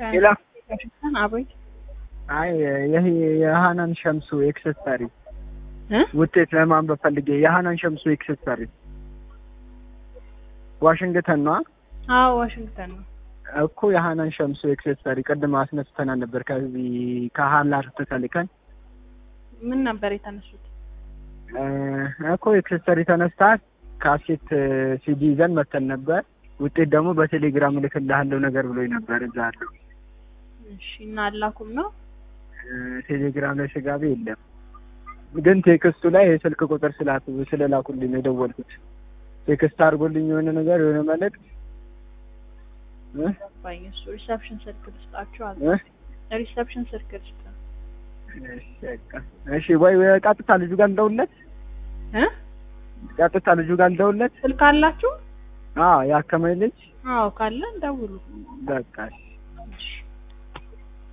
ሌላ አብይ አይ ይሄ የሃናን ሸምሱ ኤክሰሰሪ ውጤት ለማንበብ ፈልጌ የሃናን ሸምሱ ኤክሰሰሪ ዋሽንግተን ነው። አዎ ዋሽንግተን ነው እኮ የሃናን ሸምሱ ኤክሰሰሪ ቀድማ አስነስተናል ነበር ከዚህ ከሃላር ተሰልከን ምን ነበር የተነሱት? እኮ ኤክሰሰሪ ተነስታ ካሴት ሲዲ ይዘን መተን ነበር። ውጤት ደግሞ በቴሌግራም ልክልሃለሁ ነገር ብሎኝ ነበር እዛ አለው። እሺ እና አላኩም ነው ቴሌግራም ላይ ስጋቤ የለም ግን ቴክስቱ ላይ የስልክ ቁጥር ስለላኩልኝ ነው የደወልኩት። ቴክስት አድርጎልኝ የሆነ ነገር የሆነ መልእክት ባይንሱ ሪሰፕሽን ሰርክል ስጣቸው አለ። ሪሰፕሽን ሰርክል ስጣ። እሺ ወይ ቀጥታ ልጁ ጋር እንደውለት ቀጥታ ልጁ ጋር እንደውለት ስልክ አላችሁ? ያከመልኝ ካለ እንደውሉ በቃ። እሺ